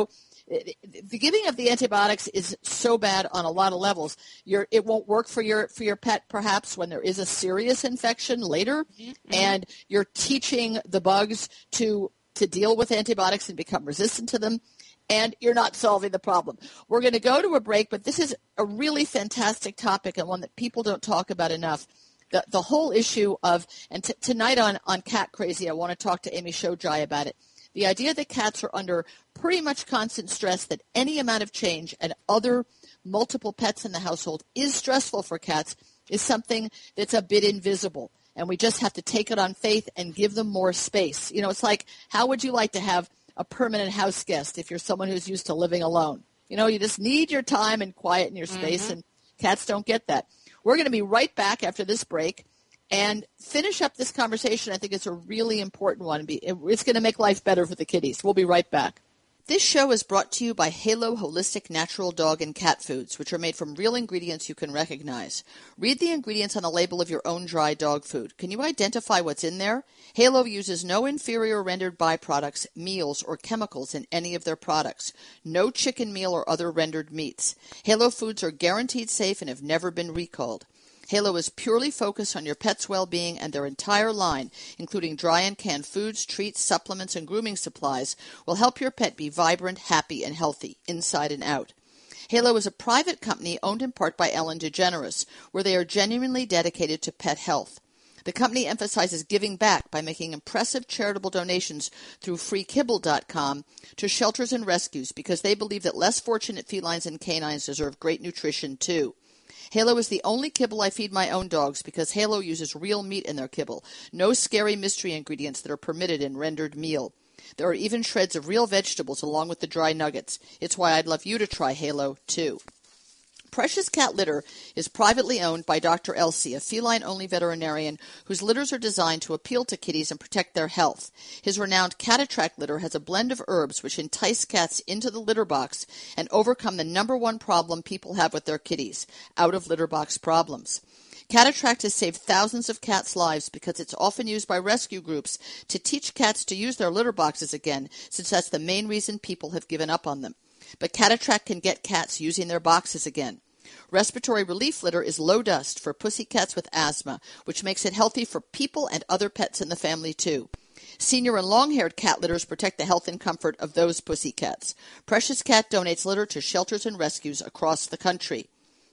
the giving of the antibiotics is so bad on a lot of levels. You're, it won't work for your for your pet perhaps when there is a serious infection later, mm-hmm. and you're teaching the bugs to to deal with antibiotics and become resistant to them, and you're not solving the problem. We're going to go to a break, but this is a really fantastic topic and one that people don't talk about enough. The, the whole issue of, and t- tonight on, on Cat Crazy, I want to talk to Amy Shojai about it. The idea that cats are under pretty much constant stress, that any amount of change and other multiple pets in the household is stressful for cats, is something that's a bit invisible. And we just have to take it on faith and give them more space. You know, it's like, how would you like to have a permanent house guest if you're someone who's used to living alone? You know, you just need your time and quiet in your space, mm-hmm. and cats don't get that. We're going to be right back after this break and finish up this conversation. I think it's a really important one. It's going to make life better for the kitties. We'll be right back. This show is brought to you by Halo Holistic Natural Dog and Cat Foods, which are made from real ingredients you can recognize. Read the ingredients on the label of your own dry dog food. Can you identify what's in there? Halo uses no inferior rendered byproducts, meals, or chemicals in any of their products. No chicken meal or other rendered meats. Halo foods are guaranteed safe and have never been recalled. Halo is purely focused on your pet's well-being, and their entire line, including dry and canned foods, treats, supplements, and grooming supplies, will help your pet be vibrant, happy, and healthy, inside and out. Halo is a private company owned in part by Ellen DeGeneres, where they are genuinely dedicated to pet health. The company emphasizes giving back by making impressive charitable donations through free kibble dot com to shelters and rescues, because they believe that less fortunate felines and canines deserve great nutrition too. Halo is the only kibble I feed my own dogs because Halo uses real meat in their kibble, no scary mystery ingredients that are permitted in rendered meal. There are even shreds of real vegetables along with the dry nuggets. It's why I'd love you to try Halo, too. Precious Cat Litter is privately owned by Doctor Elsie, a feline-only veterinarian whose litters are designed to appeal to kitties and protect their health. His renowned Cat Attract litter has a blend of herbs which entice cats into the litter box and overcome the number one problem people have with their kitties, out-of-litter box problems. Cat Attract has saved thousands of cats' lives because it's often used by rescue groups to teach cats to use their litter boxes again, since that's the main reason people have given up on them. But Cat Attract can get cats using their boxes again. Respiratory Relief Litter is low dust for pussycats with asthma, which makes it healthy for people and other pets in the family, too. Senior and long-haired cat litters protect the health and comfort of those pussycats. Precious Cat donates litter to shelters and rescues across the country.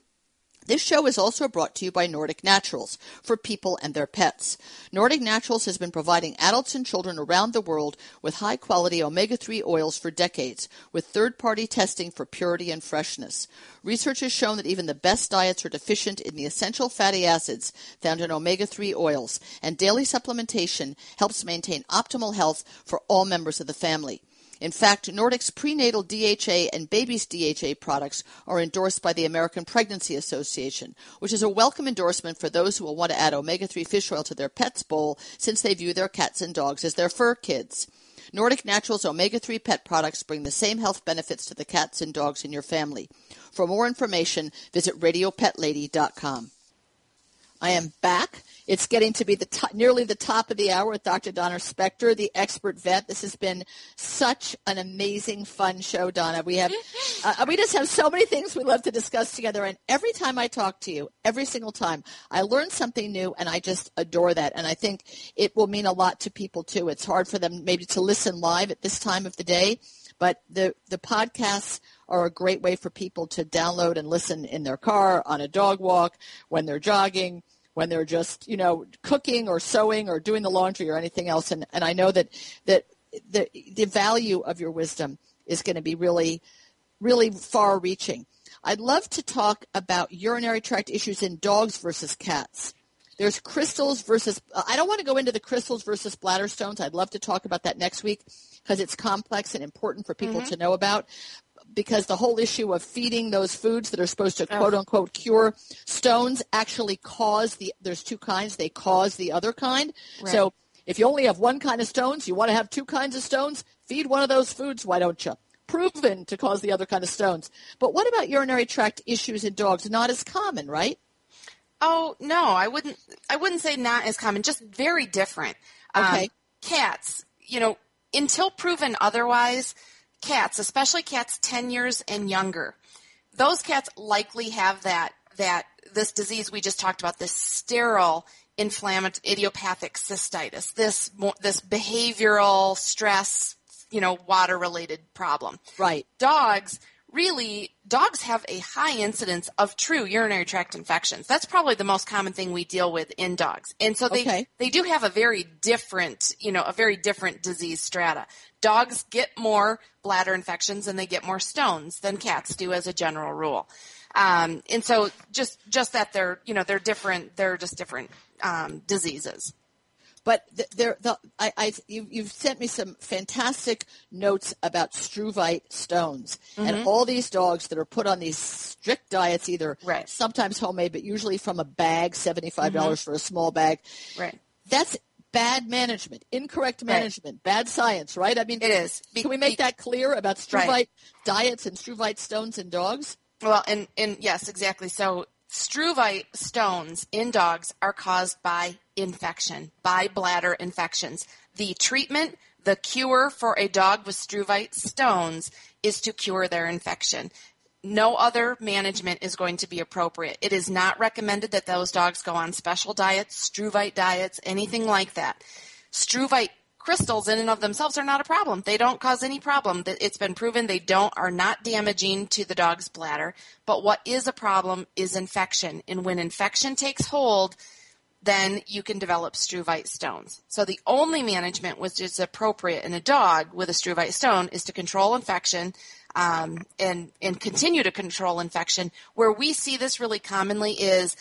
This show is also brought to you by Nordic Naturals, for people and their pets. Nordic Naturals has been providing adults and children around the world with high-quality omega three oils for decades, with third-party testing for purity and freshness. Research has shown that even the best diets are deficient in the essential fatty acids found in omega three oils, and daily supplementation helps maintain optimal health for all members of the family. In fact, Nordic's prenatal D H A and baby's D H A products are endorsed by the American Pregnancy Association, which is a welcome endorsement for those who will want to add omega three fish oil to their pet's bowl since they view their cats and dogs as their fur kids. Nordic Naturals omega three pet products bring the same health benefits to the cats and dogs in your family. For more information, visit radio pet lady dot com. I am back. It's getting to be the top, nearly the top of the hour with Doctor Donna Spector, the expert vet. This has been such an amazing, fun show, Donna. We have, uh, we just have so many things we love to discuss together. And every time I talk to you, every single time, I learn something new, and I just adore that. And I think it will mean a lot to people too. It's hard for them maybe to listen live at this time of the day, but the the podcasts are a great way for people to download and listen in their car, on a dog walk, when they're jogging, when they're just, you know, cooking or sewing or doing the laundry or anything else. And, and I know that, that the, the value of your wisdom is going to be really, really far-reaching. I'd love to talk about urinary tract issues in dogs versus cats. There's crystals versus – I don't want to go into the crystals versus bladder stones. I'd love to talk about that next week because it's complex and important for people mm-hmm. to know about. Because the whole issue of feeding those foods that are supposed to, quote, unquote, cure stones actually cause the – there's two kinds. They cause the other kind. Right. So if you only have one kind of stones, you want to have two kinds of stones, feed one of those foods, why don't you? Proven to cause the other kind of stones. But what about urinary tract issues in dogs? Not as common, right? Oh, no, I wouldn't I wouldn't say not as common, just very different. Okay. Um, cats, you know, until proven otherwise – cats, especially cats ten years and younger, those cats likely have that, that this disease we just talked about, this sterile inflammatory idiopathic cystitis, this, this behavioral stress, you know, water-related problem. Right. Dogs, really, dogs have a high incidence of true urinary tract infections. That's probably the most common thing we deal with in dogs. And so they, okay. they do have a very different, you know, a very different disease strata. Dogs get more bladder infections and they get more stones than cats do as a general rule. Um, and so just, just that they're, you know, they're different, they're just different, um, diseases. But there, the, I, I, you, you've sent me some fantastic notes about struvite stones, mm-hmm. and all these dogs that are put on these strict diets, either right. sometimes homemade, but usually from a bag, seventy-five dollars mm-hmm. for a small bag. Right. That's bad management, incorrect management, right. bad science, right? I mean, it is. Be, can we make be, that clear about struvite right. diets and struvite stones in dogs? Well, and, and yes, exactly. So struvite stones in dogs are caused by infection, by bladder infections. The treatment, the cure for a dog with struvite stones is to cure their infection. No other management is going to be appropriate. It is not recommended that those dogs go on special diets, struvite diets, anything like that. Struvite crystals in and of themselves are not a problem. They don't cause any problem. It's been proven they don't are not damaging to the dog's bladder. But what is a problem is infection. And when infection takes hold, then you can develop struvite stones. So the only management which is appropriate in a dog with a struvite stone is to control infection um, and, and continue to control infection. Where we see this really commonly is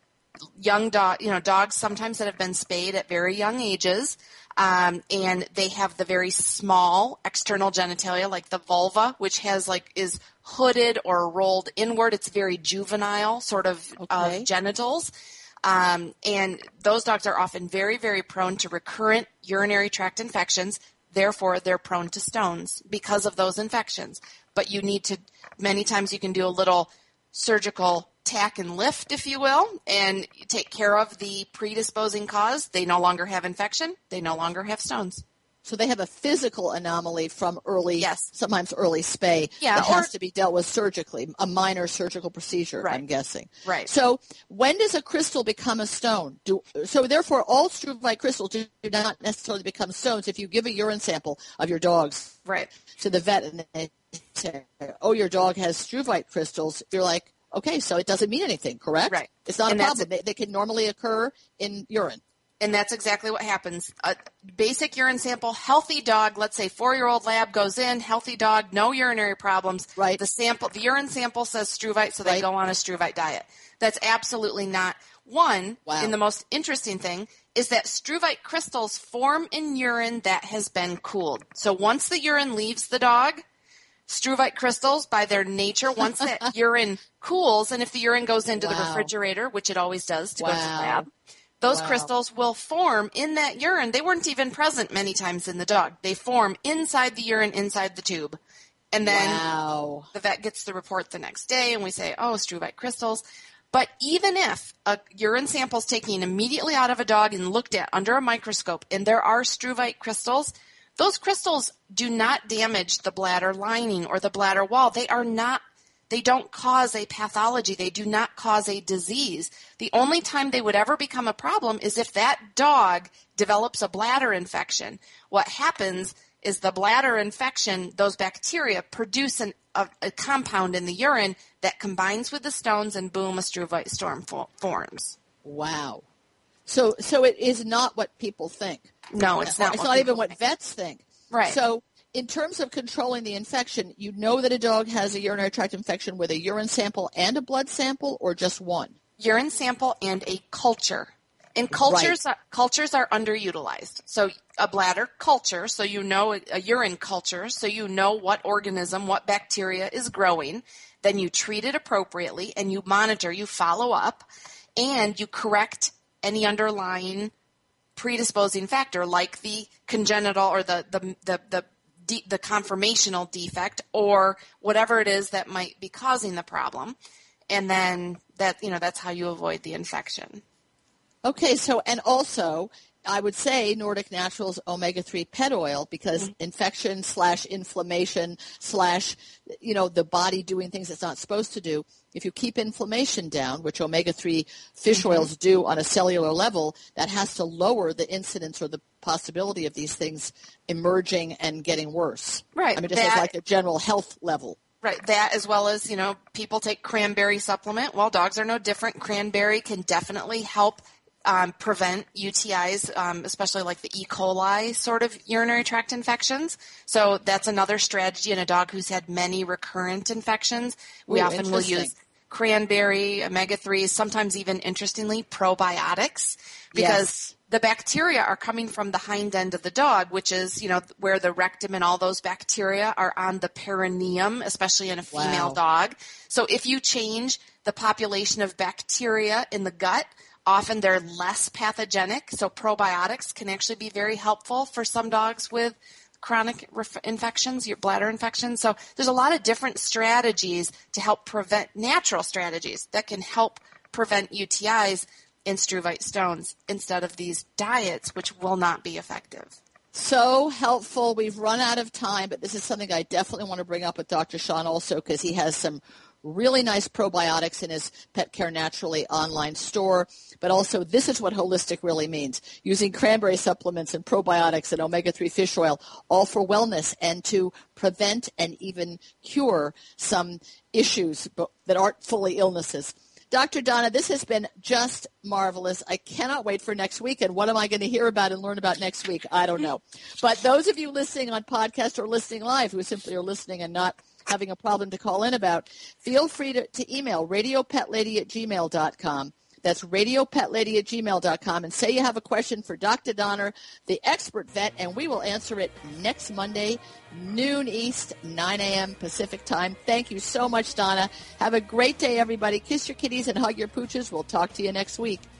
young dog, you know, dogs sometimes that have been spayed at very young ages. Um, and they have the very small external genitalia, like the vulva, which has like is hooded or rolled inward. It's very juvenile sort of okay. uh, genitals. Um, and those dogs are often very, very prone to recurrent urinary tract infections. Therefore, they're prone to stones because of those infections. But you need to, many times you can do a little surgical tack and lift, if you will, and take care of the predisposing cause. They no longer have infection. They no longer have stones. So they have a physical anomaly from early, yes. sometimes early spay yeah, that or, has to be dealt with surgically, a minor surgical procedure, right. I'm guessing. Right. So when does a crystal become a stone? Do, so therefore, all struvite crystals do not necessarily become stones if you give a urine sample of your dogs right. to the vet and they say, oh, your dog has struvite crystals. You're like, okay, so it doesn't mean anything, correct? Right. It's not and a problem. They, they can normally occur in urine. And that's exactly what happens. A basic urine sample, healthy dog, let's say four-year-old lab goes in, healthy dog, no urinary problems. Right. The sample, the urine sample says struvite, so they right. go on a struvite diet. That's absolutely not. One, wow. and the most interesting thing, is that struvite crystals form in urine that has been cooled. So once the urine leaves the dog, struvite crystals, by their nature, once that urine cools, and if the urine goes into wow. the refrigerator, which it always does to wow. go to the lab, those wow. crystals will form in that urine. They weren't even present many times in the dog. They form inside the urine, inside the tube. And then wow. the vet gets the report the next day, and we say, oh, struvite crystals. But even if a urine sample is taken immediately out of a dog and looked at under a microscope, and there are struvite crystals, those crystals do not damage the bladder lining or the bladder wall. They are not, they don't cause a pathology. They do not cause a disease. The only time they would ever become a problem is if that dog develops a bladder infection. What happens is the bladder infection, those bacteria produce an, a, a compound in the urine that combines with the stones, and boom, a struvite storm fo- forms. Wow. So so it is not what people think. No, it's not. It's what not even what think. vets think. Right. So in terms of controlling the infection, you know that a dog has a urinary tract infection with a urine sample and a blood sample, or just one? Urine sample and a culture. And cultures, right. are, cultures are underutilized. So a bladder culture, so you know a, a urine culture, so you know what organism, what bacteria is growing. Then you treat it appropriately, and you monitor, you follow up, and you correct any underlying predisposing factor, like the congenital or the the the the, de- the conformational defect, or whatever it is that might be causing the problem. And then that, you know, that's how you avoid the infection. Okay, so, and also, I would say Nordic Naturals omega three pet oil, because mm-hmm. infection slash inflammation slash, you know, the body doing things it's not supposed to do. If you keep inflammation down, which omega three fish mm-hmm. oils do on a cellular level, that has to lower the incidence or the possibility of these things emerging and getting worse. Right. I mean, just that, as like a general health level. Right. That, as well as, you know, people take cranberry supplement. Well, dogs are no different. Cranberry can definitely help um, prevent U T Is, um, especially like the E. coli sort of urinary tract infections. So that's another strategy in a dog who's had many recurrent infections. We Ooh, often will use cranberry, omega threes, sometimes even, interestingly, probiotics, because yes. the bacteria are coming from the hind end of the dog, which is, you know, where the rectum and all those bacteria are on the perineum, especially in a female wow. dog. So if you change the population of bacteria in the gut, often they're less pathogenic. So probiotics can actually be very helpful for some dogs with chronic ref- infections, your bladder infections. So there's a lot of different strategies to help prevent, natural strategies that can help prevent U T Is in struvite stones instead of these diets, which will not be effective. So helpful. We've run out of time, but this is something I definitely want to bring up with Doctor Sean also, because he has some really nice probiotics in his Pet Care Naturally online store. But also, this is what holistic really means, using cranberry supplements and probiotics and omega three fish oil, all for wellness and to prevent and even cure some issues that aren't fully illnesses. Doctor Donna, this has been just marvelous. I cannot wait for next week. And what am I going to hear about and learn about next week? I don't know. But those of you listening on podcast or listening live who simply are listening and not having a problem to call in about, feel free to, to email radiopetlady at gmail dot com. That's radiopetlady at gmail dot com, and say you have a question for Doctor Donner, the expert vet, and we will answer it next Monday, noon East, nine a.m. Pacific time. Thank you so much, Donna. Have a great day, everybody. Kiss your kitties and hug your pooches. We'll talk to you next week.